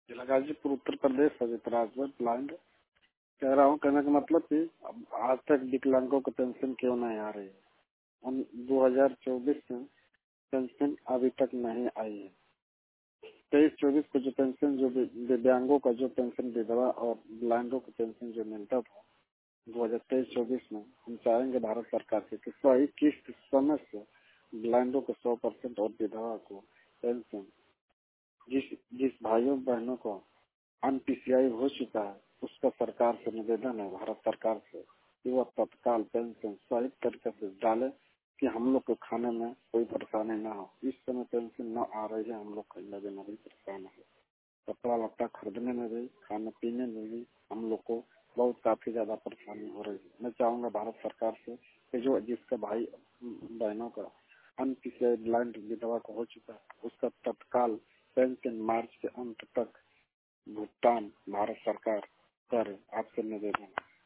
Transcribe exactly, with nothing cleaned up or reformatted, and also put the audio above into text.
जिला गाजीपुर उत्तर प्रदेश सवितराज ब्लाइंड कह रहा हूँ। कहने का मतलब कि अब आज तक विकलांगों को पेंशन क्यों नहीं आ रही है। उन दो हजार चौबीस में पेंशन अभी तक नहीं आई है। तेईस चौबीस को जो पेंशन जो दिव्यांगों का जो पेंशन विधवा और ब्लाइंडों को पेंशन जो मिलता था दो हजार तेईस चौबीस में, हम चाहेंगे भारत सरकार से कि सही किस्त समय से ब्लाइंडों को सौ परसेंट और विधवा को पेंशन, जिस जिस भाइयों बहनों को अनपीसीआई हो चुका है उसका सरकार से निवेदन है, भारत सरकार से, कि वह तत्काल पेंशन सही तरीके से डाले कि हम लोग को खाने में कोई परेशानी ना हो। इस समय पेंशन न आ रही है, हम लोग कहीं ना कहीं परेशान है। कपड़ा लत्ता खरीदने में भी, खाने पीने में भी हम लोग को बहुत काफी ज्यादा परेशानी हो रही है। मैं चाहूंगा भारत सरकार से कि जो जिसका भाई बहनों का अनपीसीआई ब्लाइंड विधवा को हो चुका है उसका तत्काल पेंशन मार्च के अंत तक भुगतान भारत सरकार करे। आपसे निवेदन है।